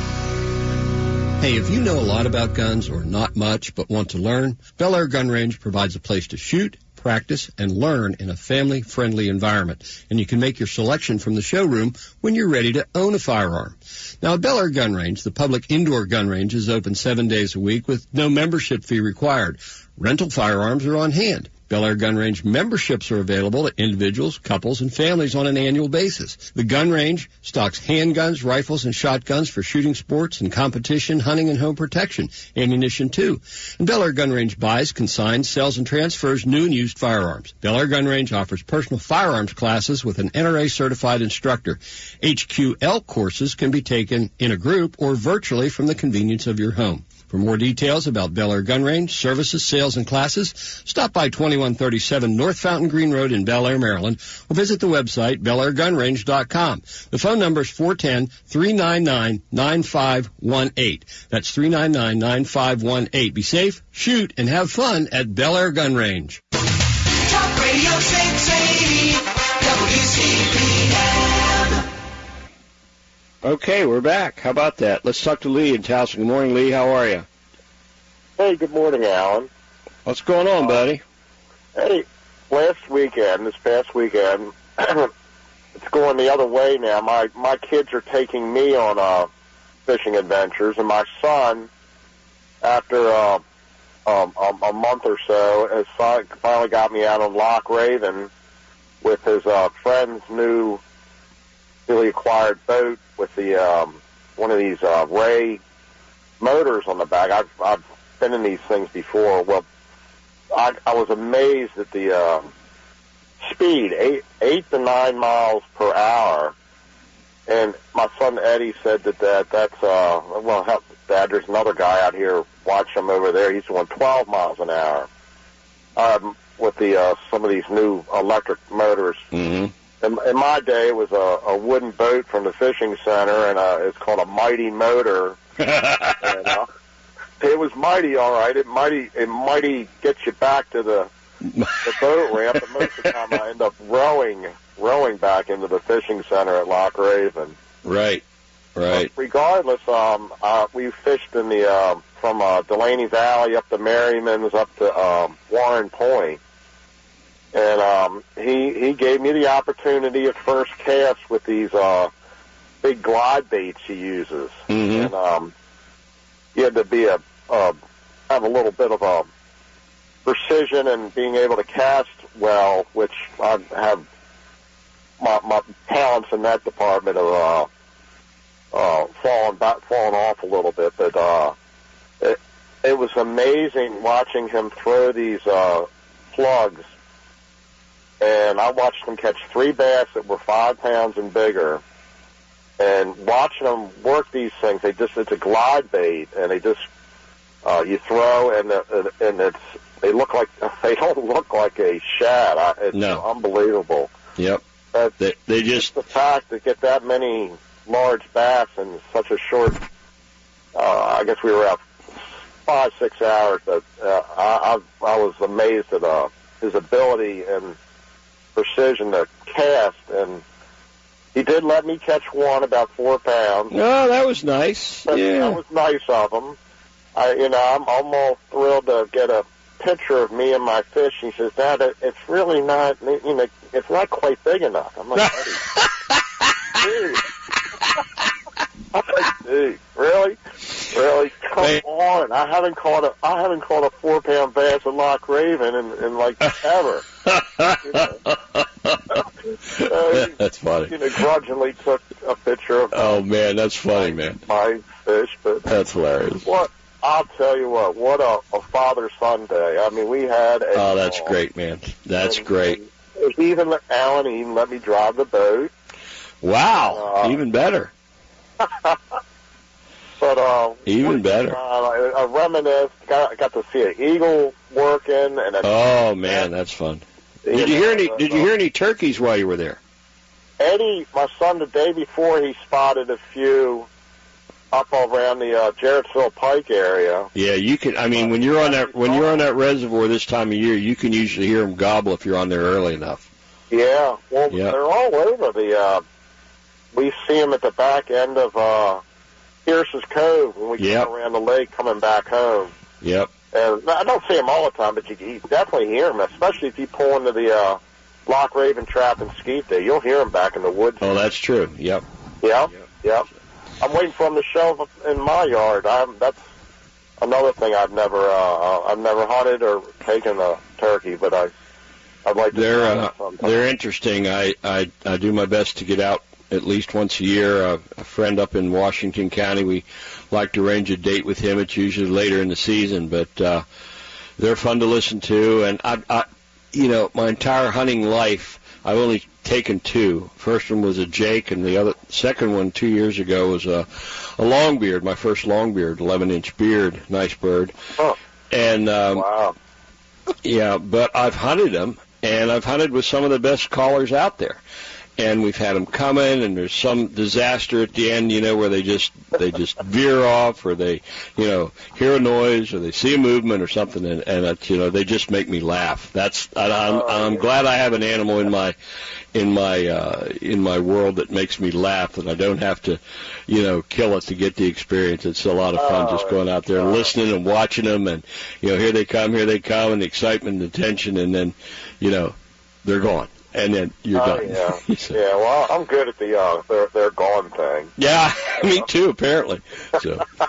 Hey, if you know a lot about guns or not much but want to learn, Bel Air Gun Range provides a place to shoot, practice, and learn in a family-friendly environment. And you can make your selection from the showroom when you're ready to own a firearm. Now, at Bel Air Gun Range, the public indoor gun range is open seven days a week with no membership fee required. Rental firearms are on hand. Bel Air Gun Range memberships are available to individuals, couples, and families on an annual basis. The gun range stocks handguns, rifles, and shotguns for shooting sports and competition, hunting, and home protection. Ammunition, too. And Bel Air Gun Range buys, consigns, sells, and transfers new and used firearms. Bel Air Gun Range offers personal firearms classes with an N R A-certified instructor. H Q L courses can be taken in a group or virtually from the convenience of your home. For more details about Bel Air Gun Range, services, sales, and classes, stop by twenty-one thirty-seven North Fountain Green Road in Bel Air, Maryland, or visit the website bel air gun range dot com. The phone number is four one zero, three nine nine, nine five one eight. That's three nine nine, nine five one eight. Be safe, shoot, and have fun at Bel Air Gun Range. Talk Radio six eighty W C B M. Okay, we're back. How about that? Let's talk to Lee in Towson. Good morning, Lee. How are you? Hey, good morning, Alan. What's going on, buddy? Hey, last weekend, this past weekend, it's going the other way now. My my kids are taking me on uh, fishing adventures, and my son, after uh, um, a, a month or so, has fi- finally got me out on Loch Raven with his uh, friend's new newly acquired boat with the um, one of these uh, Ray motors on the back. I've, I've been in these things before. Well, I, I was amazed at the uh, speed, eight, eight to nine miles per hour. And my son Eddie said that, that that's, uh, well, help, Dad, there's another guy out here, watch him over there. He's going twelve miles an hour um, with the uh, some of these new electric motors. Mm-hmm. In, in my day, it was a, a wooden boat from the fishing center, and uh, it's called a Mighty Motor. and, uh, it was mighty, all right. It mighty, it mighty gets you back to the the boat ramp, but most of the time I end up rowing, rowing back into the fishing center at Loch Raven. Right, right. But regardless, um, uh, we fished in the uh, from uh, Delaney Valley up to Merriman's up to um, Warren Point. And um, he he gave me the opportunity at first cast with these uh, big glide baits he uses, Mm-hmm. and um, you had to be a uh, have a little bit of a precision and being able to cast well, which I have my, my talents in that department have uh, uh, fallen back, fallen off a little bit, but uh, it it was amazing watching him throw these uh, plugs. And I watched them catch three bass that were five pounds and bigger. And watching them work these things, they just, it's a glide bait, and they just, uh, you throw, and, the, and it's, they look like, they don't look like a shad. I, it's No. unbelievable. Yep. But They, they just, the fact to get that many large bass in such a short, uh, I guess we were out five, six hours, but uh, I, I, I was amazed at uh, his ability and precision to cast, and he did let me catch one about four pounds. Oh, that was nice. That, Yeah. that was nice of him. I, you know, I'm almost thrilled to get a picture of me and my fish. He says, Dad, it, it's really not, you know, it's not quite big enough. I'm like, dude. I'm like, dude, really? Really? Come Hey. on. I haven't caught a, I haven't caught a four pound bass at Loch Raven in, in like ever. You know? So he, That's funny. you know, grudgingly took a picture of Oh, man, that's funny, man. my fish, but That's hilarious. what? I'll tell you what, what a, a father-son day. I mean, we had a Oh, that's ball. great, man. That's And great. He even let, Alan he even let me drive the boat. Wow, Uh, even better. But uh, Even better. Uh, I reminisce. Got, got to see an eagle working, and a, Oh, man, that's fun. Did you hear any? Did you hear any turkeys while you were there? Eddie, my son, the day before, he spotted a few up around the uh, Jarrettsville Pike area. Yeah, you can. I mean, when you're on that when you're on that reservoir this time of year, you can usually hear them gobble if you're on there early enough. Yeah, well, Yep. they're all over the. Uh, we see them at the back end of uh, Pierce's Cove when we Yep. come around the lake coming back home. Yep. And I don't see them all the time, but you, you definitely hear them, especially if you pull into the uh, Loch Raven Trap and Skeet Day. You'll hear them back in the woods. Oh, that's true. Yep. Yep, yep. I'm waiting for them to show up in my yard. I'm, that's another thing I've never, uh, I've never hunted or taken a turkey, but I, I'd like to. They're try uh, that sometime. they're interesting. I, I I do my best to get out at least once a year. Uh, a friend up in Washington County, we like to arrange a date with him. It's usually later in the season, but uh, they're fun to listen to. And I, I, you know, my entire hunting life, I've only taken two. First one was a Jake, and the other second one two years ago was a a longbeard. My first longbeard, eleven inch beard, nice bird. Oh. And um, Wow. yeah, but I've hunted them, and I've hunted with some of the best callers out there. And we've had them coming, and there's some disaster at the end, you know, where they just they just veer off, or they, you know, hear a noise, or they see a movement or something, and, and it's, you know, they just make me laugh. That's I, I'm I'm glad I have an animal in my in my uh, in my world that makes me laugh, that I don't have to, you know, kill it to get the experience. It's a lot of fun just going out there and listening and watching them, and you know, here they come, here they come, and the excitement and the tension, and then, you know, they're gone. And then you're Oh, done. yeah. So- Yeah, well, I'm good at the uh, they're, they're gone thing. Yeah, me too, apparently. So, all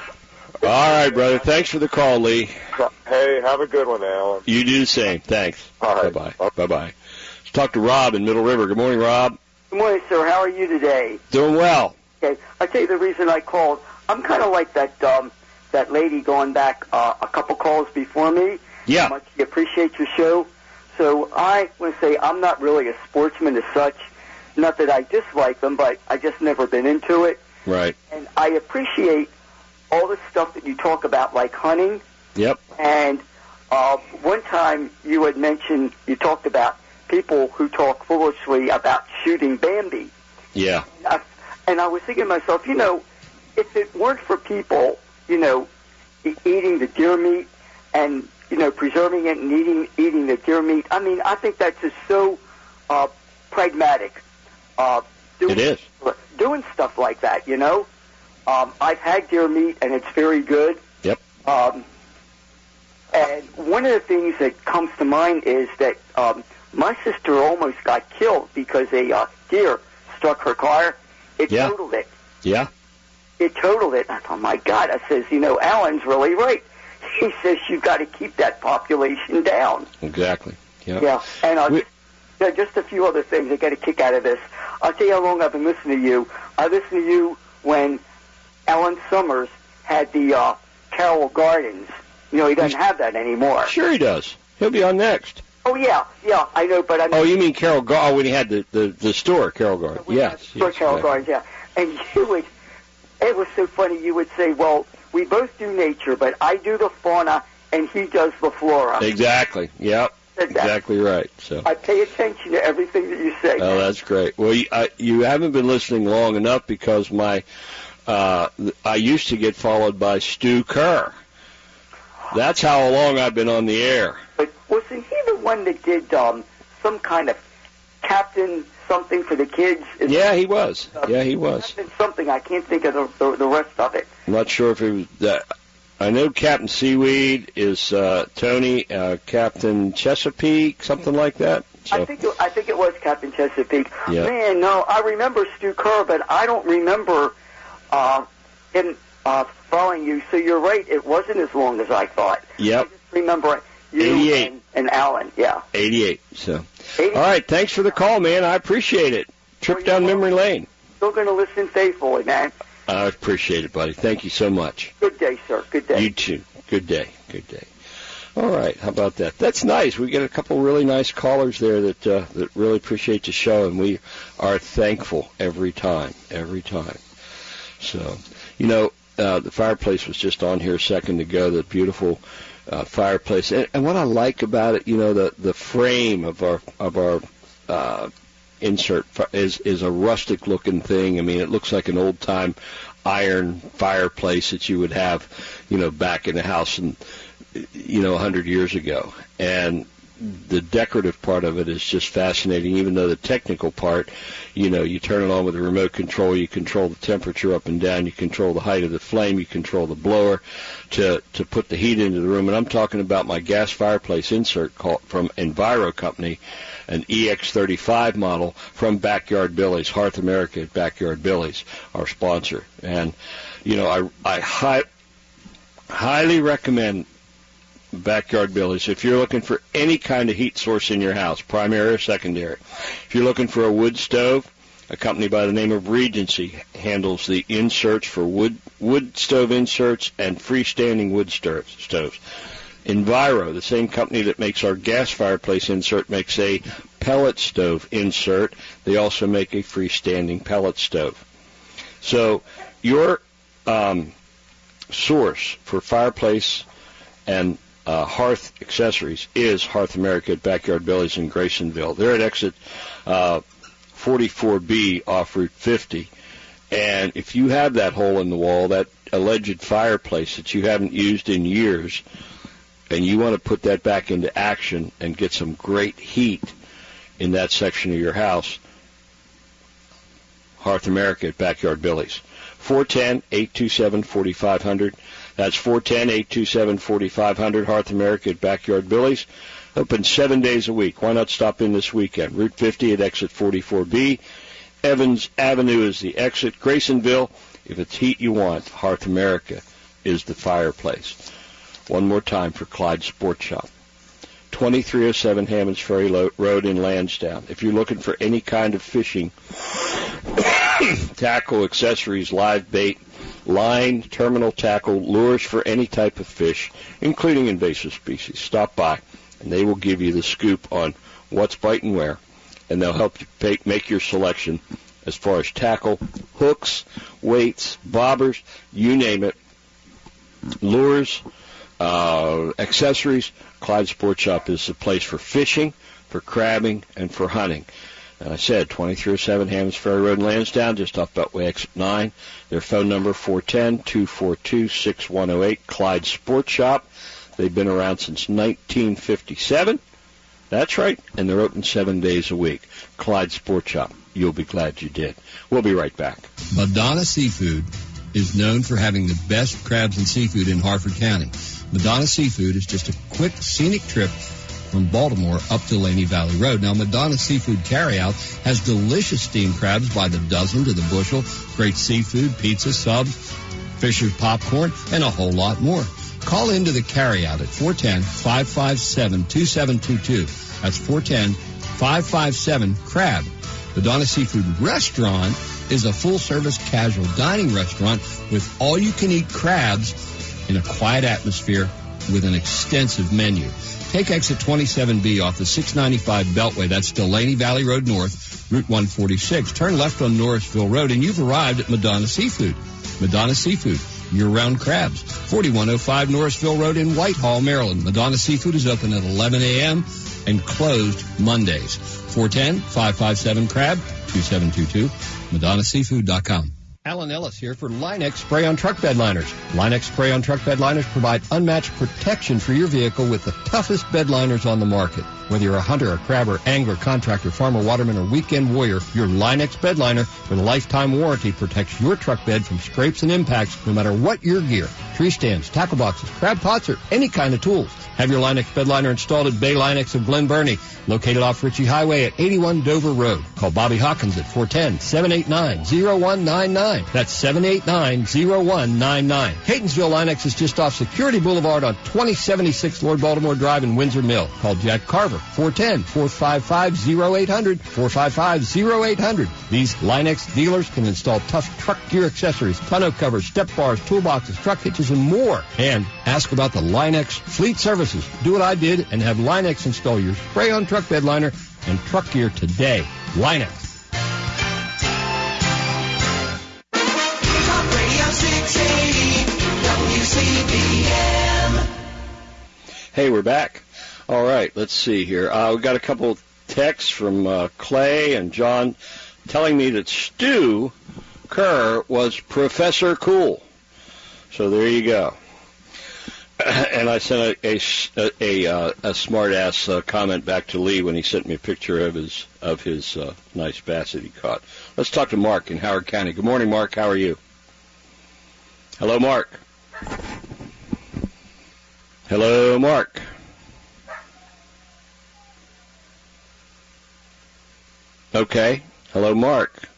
right, brother. Thanks for the call, Lee. Hey, have a good one, Alan. You do the same. Thanks. All right. Bye-bye. Bye-bye. Let's talk to Rob in Middle River. Good morning, Rob. Good morning, sir. How are you today? Doing well. Okay, I tell you the reason I called. I'm kind of like that um, that lady going back uh, a couple calls before me. Yeah. How much you appreciate your show. So I want to say I'm not really a sportsman as such. Not that I dislike them, but I just never been into it. Right. And I appreciate all the stuff that you talk about, like hunting. Yep. And uh, one time you had mentioned, you talked about people who talk foolishly about shooting Bambi. Yeah. And I, and I was thinking to myself, you know, if it weren't for people, you know, e- eating the deer meat and, you know, preserving it and eating eating the deer meat, I mean, I think that's just so uh, pragmatic. Uh, doing, It is. Doing stuff like that, you know. Um, I've had deer meat, and it's very good. Yep. Um, and one of the things that comes to mind is that um, my sister almost got killed because a uh, deer struck her car. It Yeah. totaled it. Yeah. It totaled it. I thought, my God. I says, you know, Alan's really right. He says you've got to keep that population down. Exactly. Yeah. Yeah. And uh, We- just, yeah, just a few other things. I get a kick out of this. I'll tell you how long I've been listening to you. I listened to you when Alan Summers had the uh, Carroll Gardens. You know, he doesn't have that anymore. Sure he does. He'll be on next. Oh, yeah. Yeah, I know, but I mean... Oh, you mean Carol Gar? Oh, when he had the, the, the store, Carol Gar. Yes. For yes, Carroll exactly. Gardens, yeah. And you would... It was so funny. You would say, well, we both do nature, but I do the fauna, and he does the flora. Exactly. Yep. Said that. Exactly right. So. I pay attention to everything that you say. Oh, that's great. Well, you, I, you haven't been listening long enough because my uh, I used to get followed by Stu Kerr. That's how long I've been on the air. But wasn't he the one that did um, some kind of captain something for the kids. Is Yeah, he was. uh, Yeah, he was. Captain something. I can't think of the, the, the rest of it. I'm not sure if it was that. I know Captain Seaweed is uh, Tony, uh, Captain Chesapeake, something like that. So, I think it, I think it was Captain Chesapeake. Yeah. Man, no, I remember Stu Kerr, but I don't remember uh, him uh, following you. So you're right. It wasn't as long as I thought. Yep. I just remember you eighty-eight. and, and Alan. Yeah. eighty-eight. So, eighty-eight. all right. Thanks for the call, man. I appreciate it. Trip down memory lane. Still going to listen faithfully, man. I appreciate it, buddy. Thank you so much. Good day, sir. Good day. You too. Good day. Good day. All right. How about that? That's nice. We get a couple really nice callers there that uh, that really appreciate the show, and we are thankful every time, every time. So, you know, uh, the fireplace was just on here a second ago, the beautiful uh, fireplace. And, and what I like about it, you know, the, the frame of our of our uh insert is is a rustic looking thing. I mean, it looks like an old time iron fireplace that you would have, you know, back in the house and you know a hundred years ago. And the decorative part of it is just fascinating, even though the technical part, you know, you turn it on with a remote control, you control the temperature up and down, you control the height of the flame, you control the blower to to put the heat into the room. And I'm talking about my gas fireplace insert called, from Enviro Company, an E X thirty-five model from Backyard Billy's, Hearth America at Backyard Billy's, our sponsor. And, you know, I, I hi- highly recommend Backyard Billy's if you're looking for any kind of heat source in your house, primary or secondary. If you're looking for a wood stove, a company by the name of Regency handles the inserts for wood wood stove inserts and freestanding wood stoves. stoves. Enviro, the same company that makes our gas fireplace insert, makes a pellet stove insert. They also make a freestanding pellet stove. So your um, source for fireplace and uh, hearth accessories is Hearth America at Backyard Billy's in Graysonville. They're at exit uh, forty-four B off Route fifty. And if you have that hole in the wall, that alleged fireplace that you haven't used in years, and you want to put that back into action and get some great heat in that section of your house, Hearth America at Backyard Billy's. four one zero, eight two seven, four five zero zero. That's four one zero, eight two seven, four five zero zero, Hearth America at Backyard Billy's. Open seven days a week. Why not stop in this weekend? Route fifty at exit forty-four B. Evans Avenue is the exit. Graysonville, if it's heat you want, Hearth America is the fireplace. One more time for Clyde Sports Shop. twenty-three oh seven Hammonds Ferry Road in Lansdowne. If you're looking for any kind of fishing, tackle, accessories, live bait, line, terminal tackle, lures for any type of fish, including invasive species, stop by, and they will give you the scoop on what's biting where, and they'll help you pay, make your selection as far as tackle, hooks, weights, bobbers, you name it, lures, uh, accessories. Clyde Sports Shop is the place for fishing, for crabbing, and for hunting. And I said, twenty-three oh seven Hammonds Ferry Road in Lansdowne, just off Beltway Exit nine. Their phone number, four one zero, two four two, six one zero eight, Clyde Sports Shop. They've been around since nineteen fifty-seven. That's right, and they're open seven days a week. Clyde Sports Shop. You'll be glad you did. We'll be right back. Madonna Seafood is known for having the best crabs and seafood in Harford County. Madonna Seafood is just a quick, scenic trip from Baltimore up to Laney Valley Road. Now, Madonna Seafood Carryout has delicious steamed crabs by the dozen to the bushel, great seafood, pizza, subs, Fisher's popcorn, and a whole lot more. Call into the carryout at four one zero, five five seven, two seven two two. That's four one zero, five five seven, CRAB. Madonna Seafood Restaurant is a full-service casual dining restaurant with all-you-can-eat crabs in a quiet atmosphere with an extensive menu. Take exit twenty-seven B off the six ninety-five Beltway. That's Delaney Valley Road North, Route one forty-six. Turn left on Norrisville Road, and you've arrived at Madonna Seafood. Madonna Seafood, year-round crabs. forty-one oh five Norrisville Road in Whitehall, Maryland. Madonna Seafood is open at eleven a.m. and closed Mondays. four one zero, five five seven, CRAB, two seven two two, madonna seafood dot com. Alan Ellis here for Line-X Spray-On Truck Bed Liners. Line-X Spray-On Truck Bed Liners provide unmatched protection for your vehicle with the toughest bed liners on the market. Whether you're a hunter, a crabber, angler, contractor, farmer, waterman, or weekend warrior, your Line-X bed liner with a lifetime warranty protects your truck bed from scrapes and impacts no matter what your gear. Tree stands, tackle boxes, crab pots, or any kind of tools. Have your Line-X bed liner installed at Bay Line-X of Glen Burnie, located off Ritchie Highway at eighty-one Dover Road. Call Bobby Hawkins at four one zero, seven eight nine, zero one nine nine. That's seven eight nine, zero one nine nine. Catonsville Line-X is just off Security Boulevard on twenty seventy-six Lord Baltimore Drive in Windsor Mill. Call Jack Carver, four one zero, four five five, zero eight zero zero, four five five, zero eight zero zero. These Line-X dealers can install tough truck gear accessories, tonneau covers, step bars, toolboxes, truck hitches, and more. And ask about the Line-X Fleet Services. Do what I did and have Line-X install your spray-on truck bed liner and truck gear today. Line-X. Talk Radio six eighty W C B M. Hey, we're back. All right, let's see here. Uh, we got a couple of texts from uh, Clay and John telling me that Stu Kerr was Professor Cool. So there you go. And I sent a a, a, a, a smart-ass uh, comment back to Lee when he sent me a picture of his of his uh, nice bass that he caught. Let's talk to Mark in Howard County. Good morning, Mark. How are you? Hello, Mark. Hello, Mark. Okay. Hello, Mark.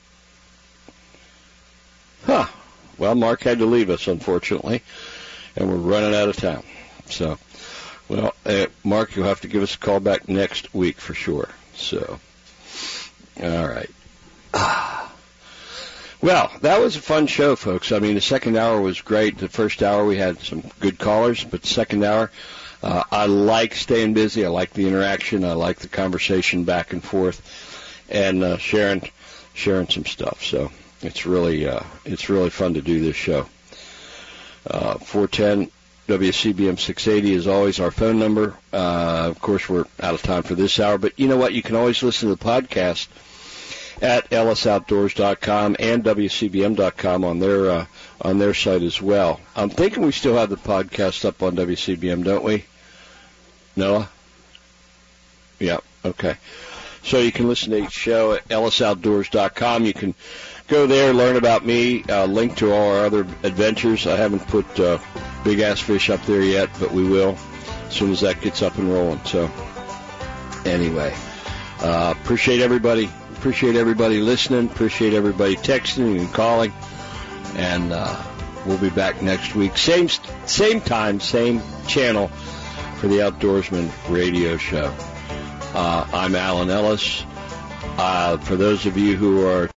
Huh. Well, Mark had to leave us, unfortunately, and we're running out of time. So, well, uh, Mark, you'll have to give us a call back next week for sure. So, all right. Ah. Well, that was a fun show, folks. I mean, the second hour was great. The first hour we had some good callers, but the second hour, uh, I like staying busy. I like the interaction. I like the conversation back and forth, and uh, sharing sharing some stuff. So it's really uh, it's really fun to do this show. Uh, four one zero W C B M six eighty is always our phone number. Uh, of course, we're out of time for this hour, but you know what? You can always listen to the podcast at ellis outdoors dot com and W C B M dot com on their uh, on their site as well. I'm thinking we still have the podcast up on W C B M, don't we, Noah? Yeah, okay. So you can listen to each show at ellis outdoors dot com. You can go there, learn about me, uh, link to all our other adventures. I haven't put uh, Big Ass Fish up there yet, but we will as soon as that gets up and rolling. So anyway, uh, appreciate everybody. Appreciate everybody listening. Appreciate everybody texting and calling. And uh, we'll be back next week. Same same time, same channel for the Outdoorsman Radio Show. Uh, I'm Alan Ellis. Uh, for those of you who are